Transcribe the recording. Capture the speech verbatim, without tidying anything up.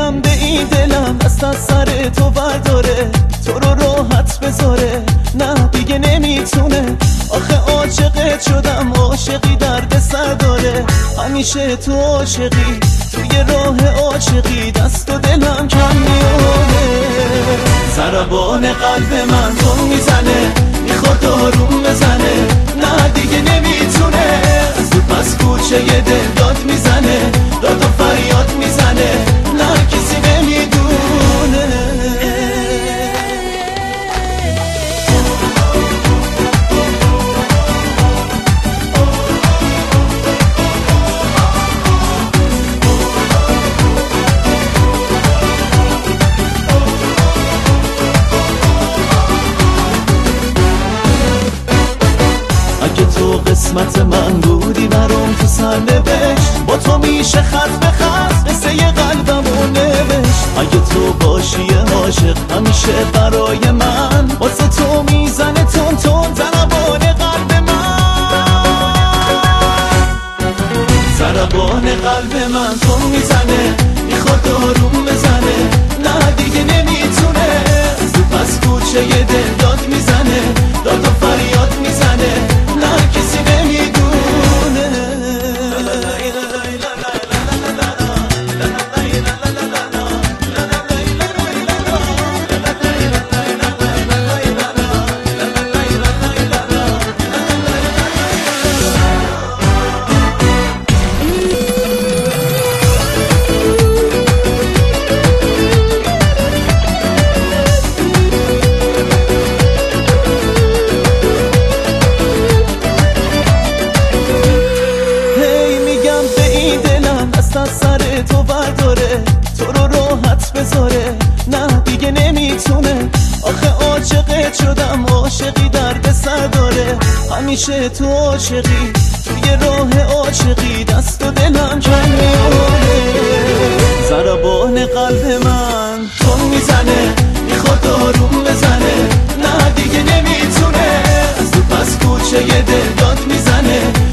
میگم به این دلم دست از سر تو برداره، تو رو راحت بذاره، نه دیگه نمیتونه. آخه عاشقت شدم، عاشقی درد سر داره، همیشه تو عاشقی، توی راه عاشقی دست و دلم کم میاره. ضربان قلب من تو میزنه، میخواد آروم بزنه، نه دیگه نمیتونه. از تو پس کوچه یه دل داد میزنه، داد و فریاد میزنه، نه کسی نمیدونه. اگه تو قسمت من بودی برام تو سر نوشت، با تو میشه خط به خط قصه قلبمو نوشت. اگه تو باشی عاشق همیشه برای من، واسه تو میزنه تون تون ضربان قلب من. ضربان قلب من تو میزنه، میخواد آروم بزنه، نه دیگه نمیتونه. از تو پس کوچه یه دل داد میزنه، داد و فریاد میزنه، نه کسی نمیدونه. دست از سر تو برداره، تو رو راحت بذاره، نه دیگه نمیتونه. آخه عاشقت شدم، عاشقی درد سر داره، همیشه تو عاشقی، توی راه عاشقی دست و دلم کم میاره. ضربان قلب من تو میزنه، میخواد آروم بزنه، نه دیگه نمیتونه. از تو پس کوچه یه دل داد میزنه،